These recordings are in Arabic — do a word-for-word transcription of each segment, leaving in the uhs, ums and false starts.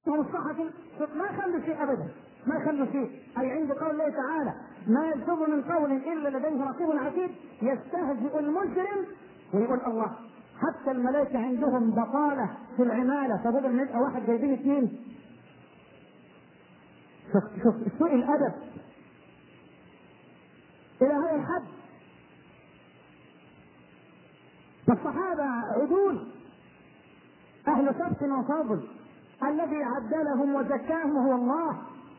الصحفي ما خلوا شيء ابدا، ما خلوا شيء. اي عند قول الله تعالى ما يلفظ من قول الا لديه رقيب عتيد، يستهزئ المجرم ويقول الله. حتى الملائكه عندهم بطاله في العماله، فبدل ما يبقى واحد جايبين اثنين. شوف شوف سوء الادب الى هذا الحد. فالصحابه عدول اهل سبق وفضل، الذي عدلهم وزكاهم هو الله،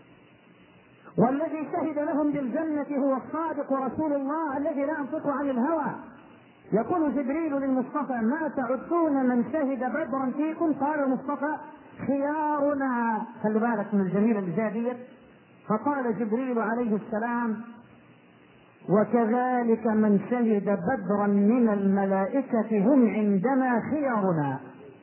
والذي شهد لهم بالجنة هو الصادق ورسول الله الذي لا ينطق عن الهوى. يقول جبريل للمصطفى ما تعدون من شهد بدرا فيكم؟ قال المصطفى خيارنا. خلي بالك من الجميلة الجادية. فقال جبريل عليه السلام وكذلك من شهد بدرا من الملائكة هم عندنا خيارنا.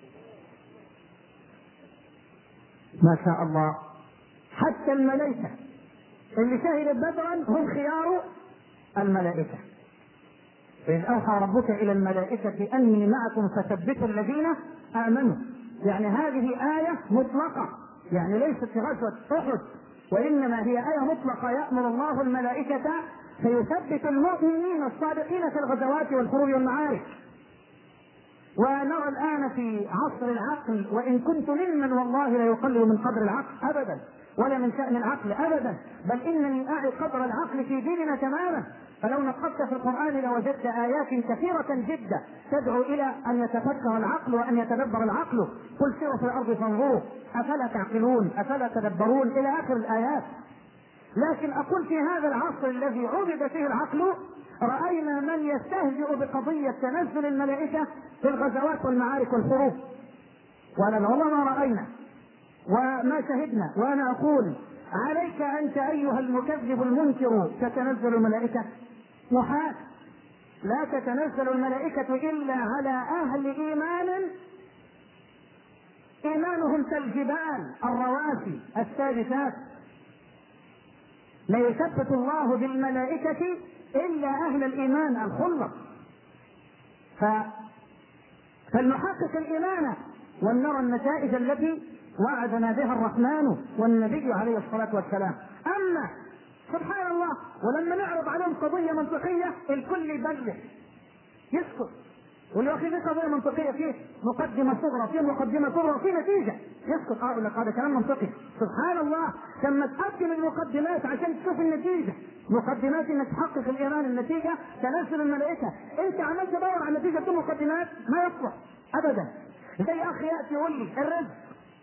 ما شاء الله، حتى الملائكة اللي شهدت بدرا هم خيار الملائكة. إذ أوحى ربك إلى الملائكة أني معكم فثبتوا الذين آمنوا. يعني هذه آية مطلقة، يعني ليست في غزوة أحد، وإنما هي آية مطلقة يأمر الله الملائكة فيثبت المؤمنين الصادقين في الغزوات والحروب والمعارك. ونرى الآن في عصر العقل، وإن كنت ممن والله لا يقلل من قدر العقل أبدا، ولا من شأن العقل أبدا، بل إنني أعي قدر العقل في ديننا تماما. فلو نقبت في القرآن لوجدت آيات كثيرة جدا تدعو إلى أن يتفكر العقل وأن يتدبر العقل. قل سيروا في الأرض فانظروا أفلا تعقلون أفلا تدبرون إلى آخر الآيات. لكن أقول في هذا العصر الذي عبد فيه العقل رأينا من يستهزئ بقضية تنزل الملائكة في الغزوات والمعارك والحروب. ولا والله ما رأينا وما شهدنا. وأنا أقول عليك أنت أيها المكذب المنكر تتنزل الملائكة؟ محال، لا تتنزل الملائكة إلا على أهل إيمان إيمانهم كالجبال الرواسي الثابتات. لا يثبت الله بالملائكة إلا أهل الإيمان الخلص. ف... فلنحقق الإيمان ولنرى النتائج التي وعدنا بها الرحمن والنبي عليه الصلاة والسلام. أما سبحان الله ولما نعرض عليهم قضية منطقية الكل يبلغ يسكت، واللي أخي في قضية منطقية فيه مقدمة صغرى فيه مقدمة صغرى فيه نتيجة يسكت. أقول لك هذا كلام منطقي. سبحان الله لما تقدم المقدمات عشان تشوف النتيجة، مقدمات انك تحقق الايمان النتيجة تنزل الملائكة. انت عملت تدور على النتيجة بدون مقدمات ما يصلح ابدا. زي اخي يأتي يقول لي الرزق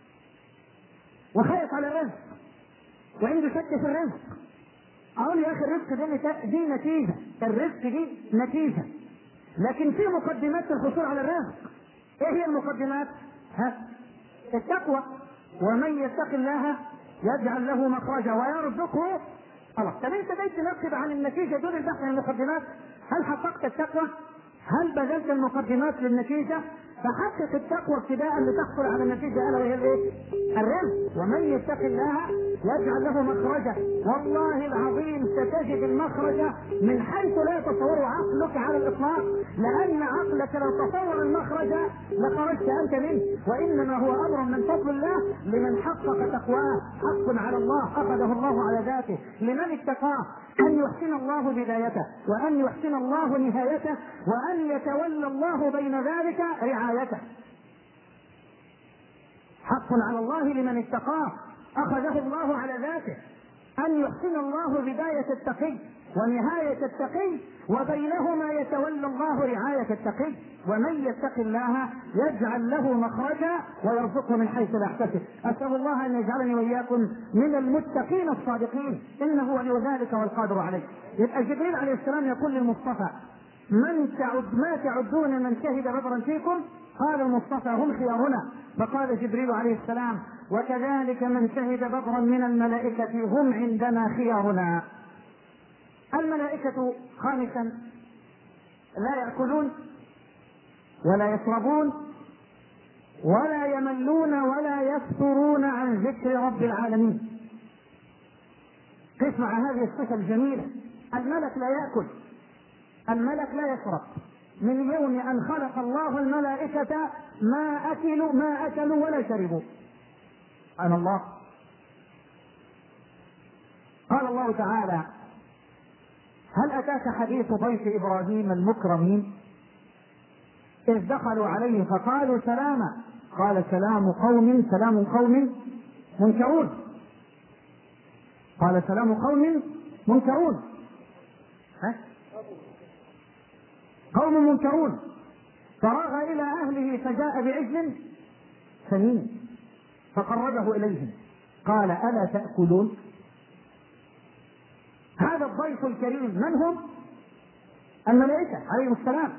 وخايف على الرزق وعنده شك في الرزق، اقول يا اخي الرزق دي, دي نتيجة، الرزق دي نتيجة، لكن في مقدمات في الحصول على الرزق. ايه هي المقدمات؟ ها التقوى. ومن يتق الله يجعل له مخرجا ويرزقه. الله. طب انت بقيت تنقب عن النتيجه دون البحث عن المقدمات. هل حققت التقوى؟ هل بذلت المقدمات للنتيجه؟ فحقق التقوى ابتداء لتحصل على النتيجه الا وهي الايه؟ الرزق. ومن يتق الله يجعل له مخرجا. والله العظيم ستجد المخرج من حيث لا يتصور عقلك على الاطلاق، لان عقلك لو تصور المخرج لخرجت انت منه. وانما هو امر من فضل الله لمن حقق تقواه. حق على الله اخذه الله على ذاته لمن اتقاه، ان يحسن الله بدايته وان يحسن الله نهايته وان يتولى الله بين ذلك رعايته. حق على الله لمن اتقاه اخذه الله على ذاته، ان يحسن الله بداية التقي ونهاية التقي وبينهما يتولى الله رعاية التقي. ومن يتق الله يجعل له مخرجا ويرزقه من حيث لا يحتسب. اسال الله ان يجعلني واياكم من المتقين الصادقين انه ولي ذلك والقادر عليه. يبقى جبريل عليه السلام يقول للمصطفى من تعد ما تعدون من شهد بدرا فيكم؟ قال المصطفى هم خيارنا. فقال جبريل عليه السلام وكذلك من شهد بدرا من الملائكة هم عندنا خيارنا. الملائكة خامسا لا يأكلون ولا يشربون ولا يملون ولا يفترون عن ذكر رب العالمين. قس مع هذه الصفة الجميلة. الملك لا يأكل، الملك لا يشرب. من يوم أن خلق الله الملائكة ما أكلوا ما أكلوا ولا شربوا. سبحان الله. قال الله تعالى: هل أتاك حديث ضيف إبراهيم المكرمين إذ دخلوا عليه فقالوا سلاما قال سلام قوم سلام قوم منكرون قال سلام قوم منكرون ها؟ قوم منكرون فراغ إلى أهله فجاء بعجل سمين فقربه إليهم قال: ألا تأكلون؟ هذا الضيف الكريم من هم؟ الملائكة عليهم السلام.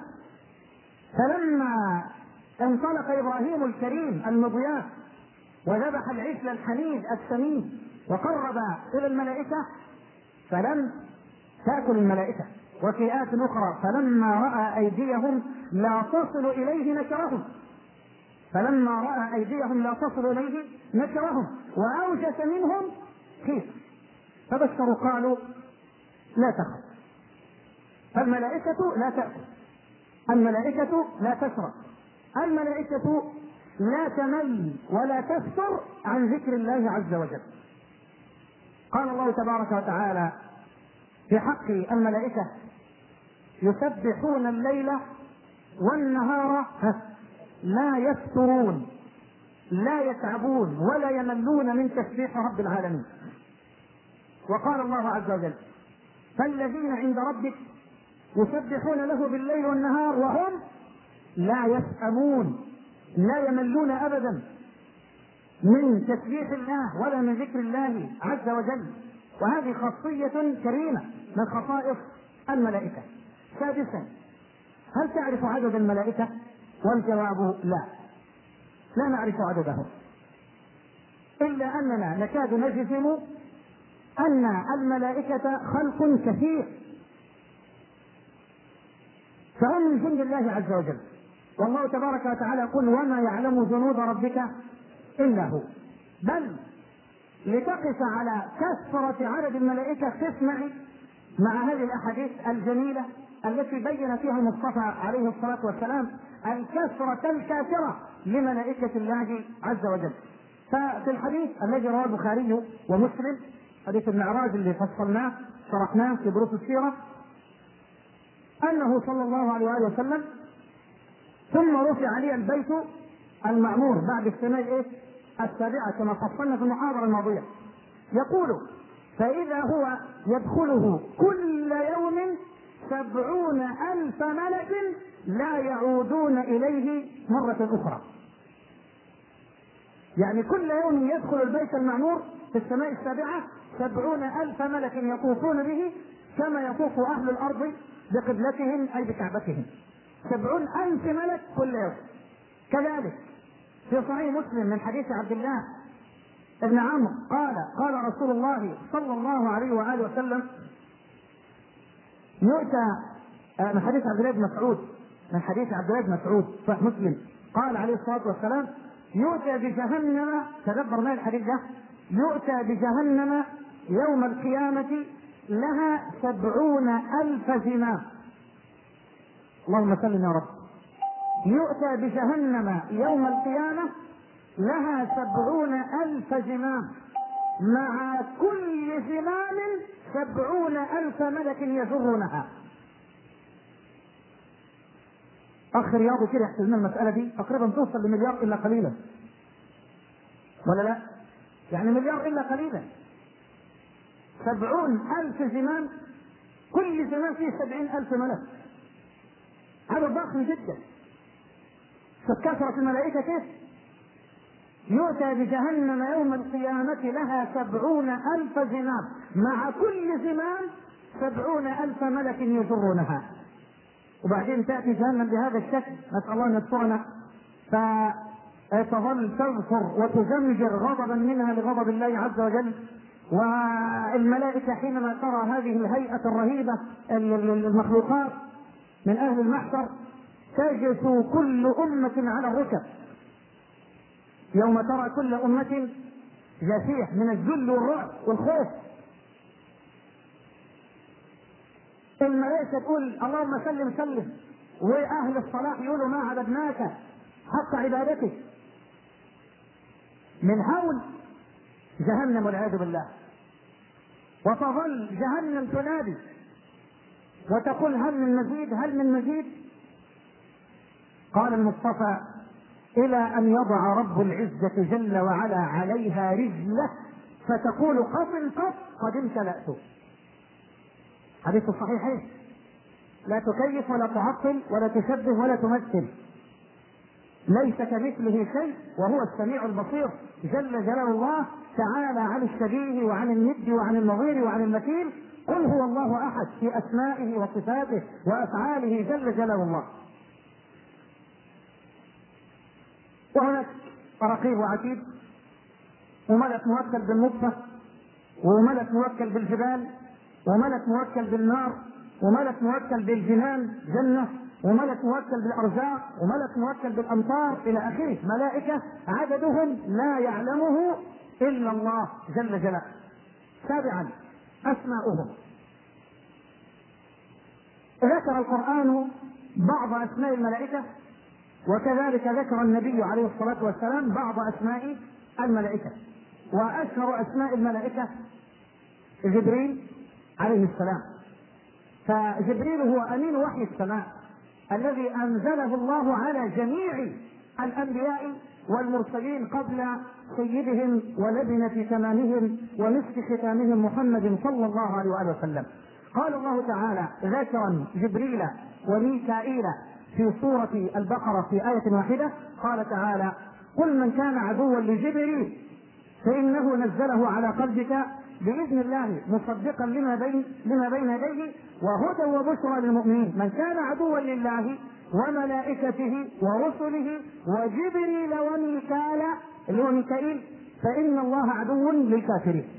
فلما انطلق إبراهيم الكريم المضياف وذبح العجل الحنيذ السمين وقرب إلى الملائكة فلم تأكل الملائكة. وفي آيات أخرى: فلما رأى أيديهم لا تصل إليه نكرهم فلما رأى أيديهم لا تصل إليه نكرهم وأوجس منهم خيفة فبشروا قالوا: لا تخف. الملائكة لا تأكل، الملائكة لا تشرب، الملائكة لا تمل ولا تفتر عن ذكر الله عز وجل. قال الله تبارك وتعالى في حق الملائكة: يسبحون الليل والنهار لا يفترون لا يتعبون ولا يملون من تسبيح رب العالمين. وقال الله عز وجل: فالذين عند ربك يسبحون له بالليل والنهار وهم لا يسأمون لا يملون أبدا من تسبيح الله ولا من ذكر الله عز وجل. وهذه خاصية كريمة من خصائص الملائكة. سادسا: هل تعرف عدد الملائكة؟ والجواب لا، لا نعرف عددهم، إلا أننا نكاد نجزم أن الملائكة خلق كثير فهم من جند الله عز وجل. والله تبارك وتعالى يقول: وما يعلم جنود ربك إلا هو. بل لتقف على كثرة عدد الملائكة تسمعي مع هذه الأحاديث الجميلة التي بين فيها المصطفى عليه الصلاة والسلام الكثرة الكافرة لملائكة الله عز وجل. ففي الحديث الذي رواه البخاري ومسلم، حديث المعراج اللي فصلناه شرحناه في دروس السيرة، أنه صلى الله عليه وآله وسلم ثم رفع عليه البيت المعمور بعد السماء إيه؟ السابعة كما فصلنا في المحاضرة الماضية. يقول: فإذا هو يدخله كل يوم سبعون ألف ملك لا يعودون إليه مرة أخرى. يعني كل يوم يدخل البيت المعمور في السماء السابعة سبعون ألف ملك يطوفون به كما يطوف أهل الأرض بقبلتهم أي بكعبتهم. سبعون ألف ملك كل يوم. كذلك في صحيح مسلم من حديث عبد الله ابن عمرو قال: قال رسول الله صلى الله عليه وآله وسلم: يؤتى من حديث عبد الله بن مسعود من حديث عبد الله بن مسعود صحيح مسلم قال عليه الصلاة والسلام: يؤتى بجهنم، تدبر معي الحديث ده، يؤتى بجهنم يوم القيامة لها سبعون ألف زمام. اللهم سلم يا رب. يؤتى بجهنم يوم القيامة لها سبعون ألف زمام مع كل زمام سبعون ألف ملك يجرونها. أخ رياضي كده يحسب لنا المسألة دي تقريبا توصل لمليار إلا قليلا، ولا لا؟ يعني مليار إلا قليلا. سبعون ألف زمام، كل زمام فيه سبعين ألف ملك، هذا ضخم جدا. فكثرة الملائكة كيف؟ يؤتى بجهنم يوم القيامة لها سبعون ألف زمام مع كل زمام سبعون ألف ملك يجرونها. وبعدين تأتي جهنم بهذا الشكل، نسأل الله أن يسترنا، فتظل تغفر وتزمجر غضبا منها لغضب الله عز وجل. والملائكة حينما ترى هذه الهيئة الرهيبة المخلوقات من أهل المحشر تجث كل أمة على الركب يوم ترى كل أمة جثية من الذل والرعب والخوف. الملائكة تقول: اللهم سلم سلم، وأهل الصلاح يقولوا: ما عبدناك حق عبادتك. من هول جهنم والعياذ بالله، وتظل جهنم تنادي وتقول هل من مزيد هل من مزيد. قال المصطفى إلى أن يضع رب العزة جل وعلا عليها رجله فتقول قط قط قد امتلأت. حديث الصحيحين، لا تكيف ولا تعطل ولا تشبه ولا تمثل، ليس كمثله شيء وهو السميع البصير جل جلاله الله تعالى عن الشبيه وعن الند وعن النظير وعن المثيل. قل هو الله أحد في أسمائه وصفاته وأفعاله جل جلاله الله. وهناك رقيب وعتيد، وملك موكل بالنطفة، وملك موكل بالجبال، وملك موكل بالنار، وملك موكل بالجنان جنة، وملك موكل بالأرزاق، وملك موكل بالأمطار إلى آخره. ملائكة عددهم لا يعلمه إلا الله جل جلاله. سابعا أسماؤهم. ذكر القرآن بعض أسماء الملائكة، وكذلك ذكر النبي عليه الصلاة والسلام بعض أسماء الملائكة. وأشهر أسماء الملائكة جبريل عليه السلام. فجبريل هو أمين وحي السماء الذي أنزله الله على جميع الأنبياء والمرسلين قبل سيدهم ولبنة تمامهم ومسك ختامهم محمد صلى الله عليه وآله وسلم. قال الله تعالى ذاكرا جبريل وميكائيل في سورة البقرة في آية واحدة، قال تعالى قل من كان عدوا لجبريل فإنه نزله على قلبك بإذن الله مصدقا لما بين لما بين يديه وهدى وبشرى للمؤمنين. من كان عدوا لله وملائكته ورسله وجبريل وميكال اللي هو ميكائيل فإن الله عدو للكافرين.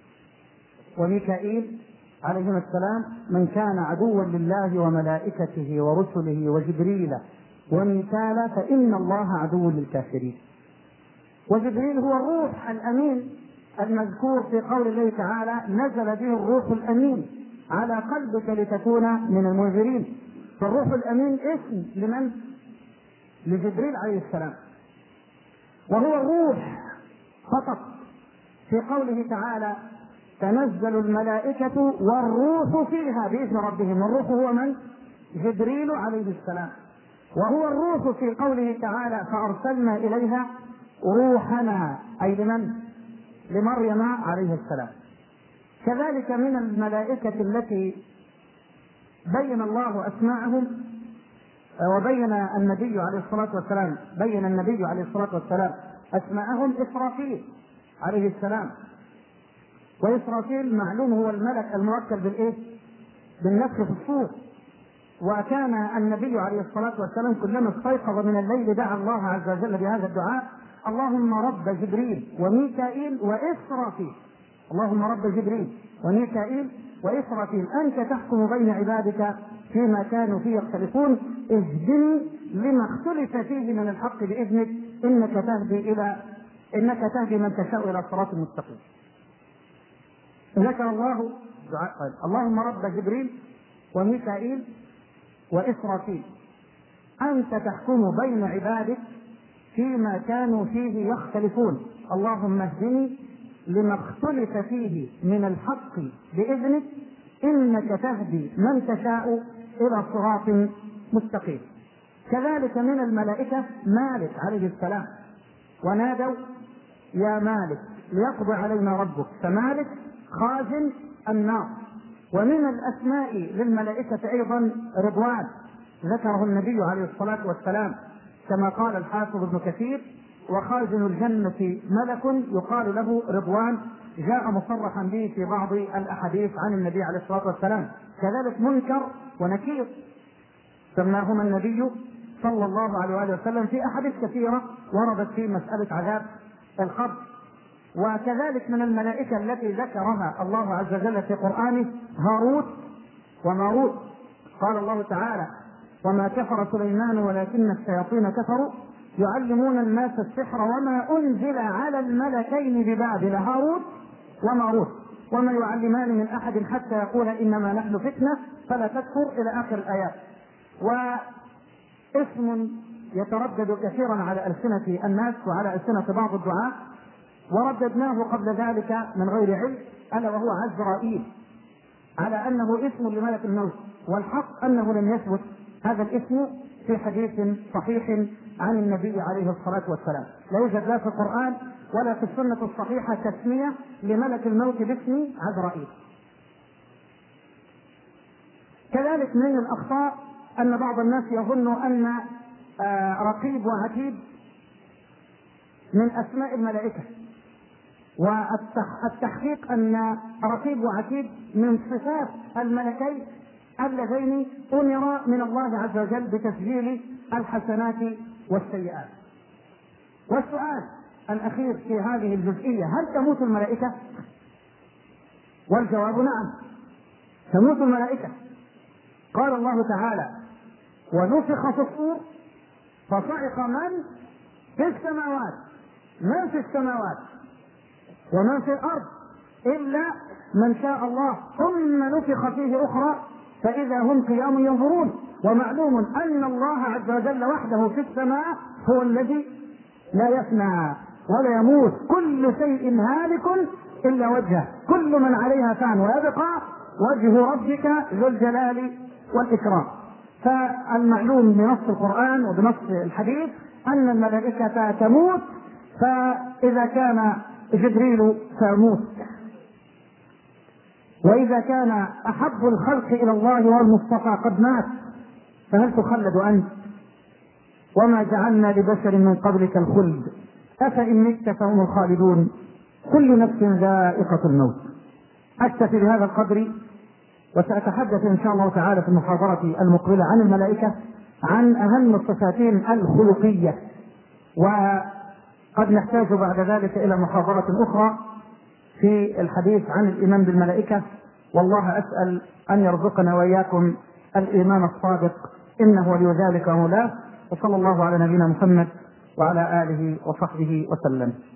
وميكائيل عليهما السلام من كان عدوا لله وملائكته ورسله وجبريل وميكال فإن الله عدو للكافرين. وجبريل هو الروح الأمين المذكور في قول الله تعالى نزل به الروح الأمين على قلبك لتكون من المنذرين. فالروح الأمين اسم لمن؟ لجبريل عليه السلام، وهو الروح فقط. في قوله تعالى تنزل الملائكة والروح فيها بإذن ربهم. الروح هو من؟ جبريل عليه السلام. وهو الروح في قوله تعالى فأرسلنا إليها روحنا أي لمن؟ لمريم عليه السلام. كذلك من الملائكة التي بين الله أسماءهم وبين النبي عليه الصلاة والسلام بين النبي عليه الصلاة والسلام أسماءهم إسرافيل عليه السلام. وإسرافيل معلوم هو الملك الموكل بالإيه؟ بالنفخ في الصور. وكان النبي عليه الصلاة والسلام كلما استيقظ من الليل دعا الله عز وجل بهذا الدعاء اللهم رب جبريل وميكائيل وإسرافيل. اللهم رب جبريل وميكائيل وإسرافيل أنت تحكم بين عبادك فيما كانوا فيه يختلفون اهدني لما اختلف فيه من الحق بإذنك إنك تهدي إلى إنك تهدي من تشاء إلى صراط مستقيم. ذكر الله دعاء اللهم رب جبريل وميكائيل وإسرافيل أنت تحكم بين عبادك فيما كانوا فيه يختلفون اللهم اهدني لما اختلف فيه من الحق بإذنك إنك تهدي من تشاء إلى صراط مستقيم. كذلك من الملائكة مالك عليه السلام ونادوا يا مالك ليقضي علينا ربك فمالك خازن النار. ومن الأسماء للملائكة أيضا رضوان ذكره النبي عليه الصلاة والسلام كما قال الحافظ ابن كثير وخازن الجنة ملك يقال له رضوان جاء مصرحا به في بعض الأحاديث عن النبي عليه الصلاة والسلام. كذلك منكر ونكير سماهما النبي صلى الله عليه وآله وسلم في أحاديث كثيرة وردت في مسألة عذاب القبر. وكذلك من الملائكة التي ذكرها الله عز وجل في قرآنه هاروت وماروت. قال الله تعالى وما كفر سليمان ولكن الشياطين كفروا يعلمون الناس السحر وما أنزل على الملكين ببابل هاروت وماروت وما يعلمان من أحد حتى يقول إنما نحن فتنة فلا تكفر إلى آخر الآيات. واسم يتردد كثيرا على ألسنة الناس وعلى ألسنة بعض الدعاء ورددناه قبل ذلك من غير علم، ألا وهو عزرائيل، على أنه اسم لملك الموت، والحق أنه لم يثبت هذا الاسم في حديث صحيح عن النبي عليه الصلاة والسلام، لا يوجد لا في القرآن ولا في السنة الصحيحة تسمية لملك الموت باسم عزرائيل. كذلك من الأخطاء أن بعض الناس يظن أن رقيب وعتيد من أسماء الملائكة، والتحقيق أن رقيب وعتيد من صفات الملكين اللذين أمر من الله عز وجل بتسجيل الحسنات والسيئات. والسؤال الأخير في هذه الجزئية: هل تموت الملائكة؟ والجواب نعم، تموت الملائكة. قال الله تعالى: ونفخ في الصور فصعق من في السماوات، من في السماوات ومن في الأرض إلا من شاء الله، ثم نفخ فيه أخرى فإذا هم قيام ينظرون. ومعلوم أن الله عز وجل وحده في السماء هو الذي لا يفنى ولا يموت، كل شيء هالك إلا وجهه، كل من عليها فان ويبقى وجه ربك ذو الجلال والإكرام. فالمعلوم بنص القرآن وبنص الحديث أن الملائكة تموت، فإذا كان جبريل فيموت، وإذا كان أحب الخلق إلى الله والمصطفى قد مات، فهل تخلد أنت؟ وما جعلنا لبشر من قبلك الخلد أفإن مت فهم الخالدون، كل نفس ذائقة الموت. أكتفي بهذا القدر، وسأتحدث إن شاء الله تعالى في المحاضرة المقبلة عن الملائكة، عن أهم الصفاتين الخلقية، وقد نحتاج بعد ذلك إلى محاضرة أخرى في الحديث عن الإيمان بالملائكة. والله أسأل أن يرزقنا وإياكم الإيمان الصادق، إنه ولي ذلك مولاه. وصلى الله على نبينا محمد وعلى آله وصحبه وسلم.